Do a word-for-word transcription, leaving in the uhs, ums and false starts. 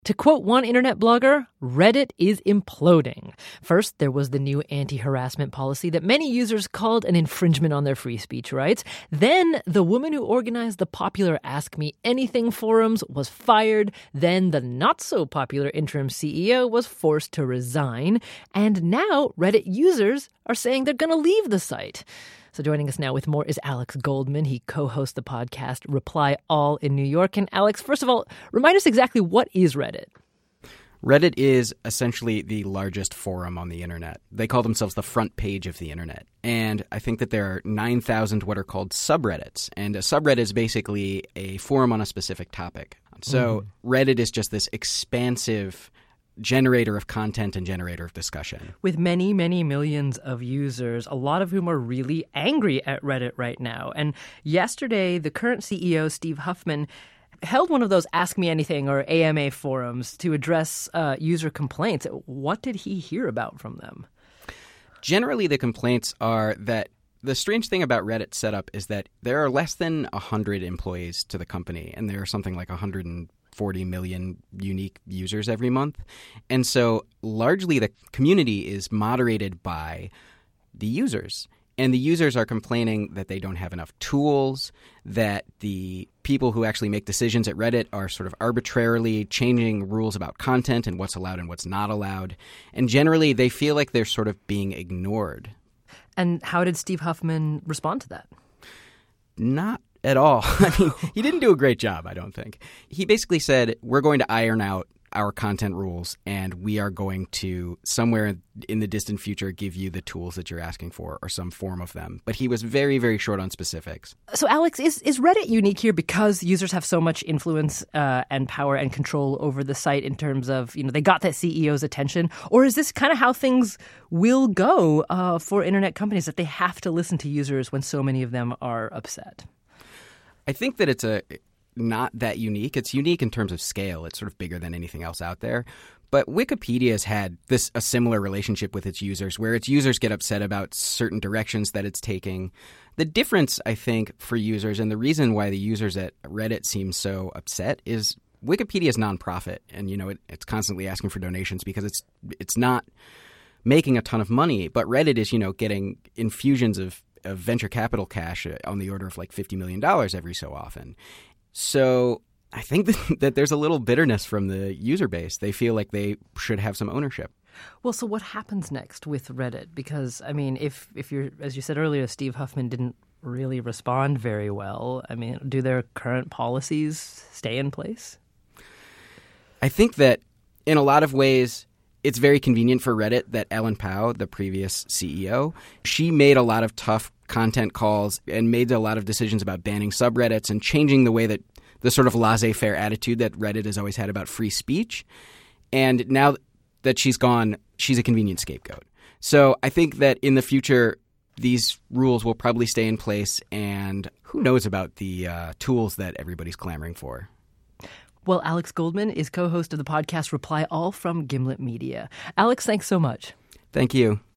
To quote one internet blogger, Reddit is imploding. First, there was the new anti-harassment policy that many users called an infringement on their free speech rights. Then, the woman who organized the popular Ask Me Anything forums was fired. Then, the not-so-popular interim C E O was forced to resign. And now, Reddit users are saying they're going to leave the site. So joining us now with more is Alex Goldman. He co-hosts the podcast Reply All in New York. And Alex, first of all, remind us exactly what is Reddit? Reddit is essentially the largest forum on the internet. They call themselves the front page of the internet. And I think that there are nine thousand what are called subreddits. And a subreddit is basically a forum on a specific topic. So mm. Reddit is just this expansive generator of content and generator of discussion. With many, many millions of users, a lot of whom are really angry at Reddit right now. And yesterday, the current C E O, Steve Huffman, held one of those Ask Me Anything or A M A forums to address uh, user complaints. What did he hear about from them? Generally, the complaints are that the strange thing about Reddit's setup is that there are less than one hundred employees to the company, and there are something like one hundred forty million unique users every month. And so largely the community is moderated by the users. And the users are complaining that they don't have enough tools, that the people who actually make decisions at Reddit are sort of arbitrarily changing rules about content and what's allowed and what's not allowed. And generally they feel like they're sort of being ignored. And how did Steve Huffman respond to that? Not at all. I mean, he didn't do a great job, I don't think. He basically said, we're going to iron out our content rules, and we are going to, somewhere in the distant future, give you the tools that you're asking for, or some form of them. But he was very, very short on specifics. So, Alex, is, is Reddit unique here because users have so much influence uh, and power and control over the site in terms of, you know, they got that C E O's attention? Or is this kind of how things will go uh, for internet companies, that they have to listen to users when so many of them are upset? I think that it's a not that unique. It's unique in terms of scale. It's sort of bigger than anything else out there. But Wikipedia has had this a similar relationship with its users, where its users get upset about certain directions that it's taking. The difference, I think, for users, and the reason why the users at Reddit seem so upset, is Wikipedia is nonprofit, and you know it, it's constantly asking for donations because it's it's not making a ton of money. But Reddit is, you know, getting infusions of of venture capital cash on the order of like fifty million dollars every so often. So I think that, that there's a little bitterness from the user base. They feel like they should have some ownership. Well, so what happens next with Reddit? Because, I mean, if, if you're, as you said earlier, Steve Huffman didn't really respond very well. I mean, do their current policies stay in place? I think that in a lot of ways, it's very convenient for Reddit that Ellen Pao, the previous C E O, she made a lot of tough content calls and made a lot of decisions about banning subreddits and changing the way that the sort of laissez-faire attitude that Reddit has always had about free speech. And now that she's gone, she's a convenient scapegoat. So I think that in the future, these rules will probably stay in place, and who knows about the uh, tools that everybody's clamoring for. Well, Alex Goldman is co-host of the podcast Reply All from Gimlet Media. Alex, thanks so much. Thank you.